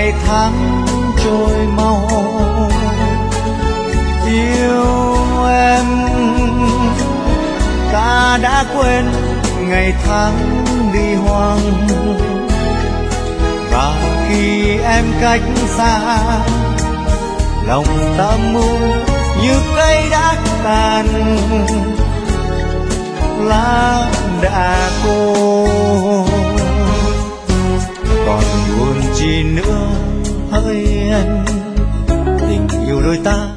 ngày tháng trôi mau. Yêu em ta đã quên ngày tháng đi hoang, và khi em cách xa, lòng ta mu như cây đã tàn, lá đã khô. Còn buồn chi nữa hỡi em, tình yêu đôi ta